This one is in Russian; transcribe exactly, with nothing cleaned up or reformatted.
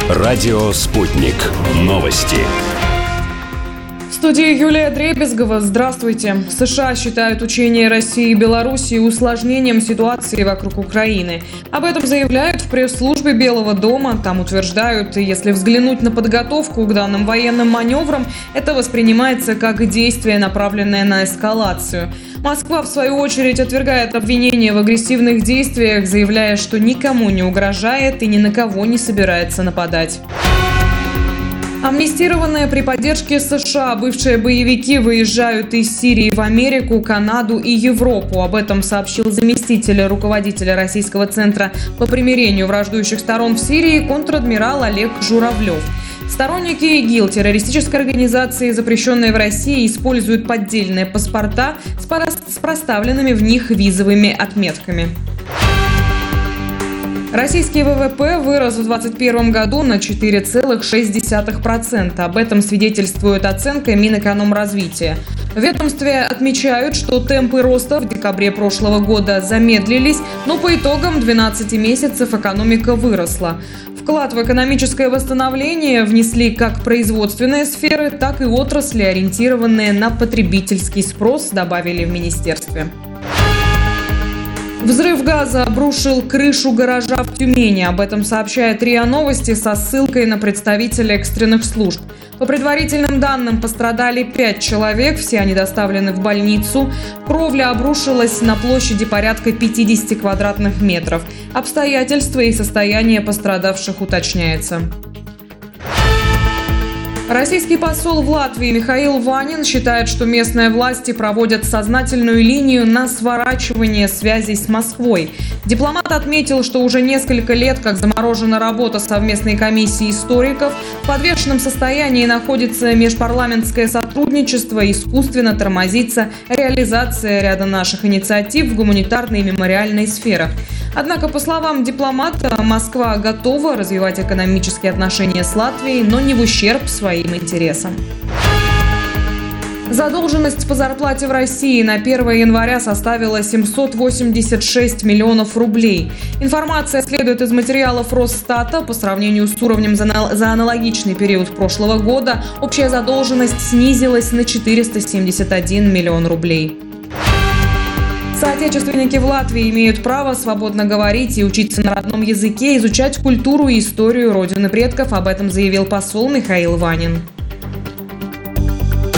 Радио «Спутник». Новости. В студии Юлия Дребезгова. Здравствуйте. США считают учения России и Белоруссии усложнением ситуации вокруг Украины. Об этом заявляют в пресс-службе Белого дома. Там утверждают, если взглянуть на подготовку к данным военным маневрам, это воспринимается как действие, направленное на эскалацию. Москва, в свою очередь, отвергает обвинения в агрессивных действиях, заявляя, что никому не угрожает и ни на кого не собирается нападать. Амнистированные при поддержке США бывшие боевики выезжают из Сирии в Америку, Канаду и Европу. Об этом сообщил заместитель руководителя Российского центра по примирению враждующих сторон в Сирии контр-адмирал Олег Журавлев. Сторонники ИГИЛ, террористической организации, запрещенной в России, используют поддельные паспорта с проставленными в них визовыми отметками. Российский ВВП вырос в двадцать первом году на четыре целых шесть десятых процента. Об этом свидетельствует оценка Минэкономразвития. В ведомстве отмечают, что темпы роста в декабре прошлого года замедлились, но по итогам двенадцати месяцев экономика выросла. Вклад в экономическое восстановление внесли как производственные сферы, так и отрасли, ориентированные на потребительский спрос, добавили в министерстве. Взрыв газа обрушил крышу гаража в Тюмени. Об этом сообщает РИА Новости со ссылкой на представителя экстренных служб. По предварительным данным, пострадали пять человек, все они доставлены в больницу. Кровля обрушилась на площади порядка пятидесяти квадратных метров. Обстоятельства и состояние пострадавших уточняется. Российский посол в Латвии Михаил Ванин считает, что местные власти проводят сознательную линию на сворачивание связей с Москвой. Дипломат отметил, что уже несколько лет как заморожена работа совместной комиссии историков, в подвешенном состоянии находится межпарламентское сотрудничество, искусственно тормозится реализация ряда наших инициатив в гуманитарной и мемориальной сферах. Однако, по словам дипломата, Москва готова развивать экономические отношения с Латвией, но не в ущерб своим интересам. Задолженность по зарплате в России на первое января составила семьсот восемьдесят шесть миллионов рублей. Информация следует из материалов Росстата. По сравнению с уровнем за аналогичный период прошлого года общая задолженность снизилась на четыреста семьдесят один миллион рублей. Соотечественники в Латвии имеют право свободно говорить и учиться на родном языке, изучать культуру и историю родины предков. Об этом заявил посол Михаил Ванин.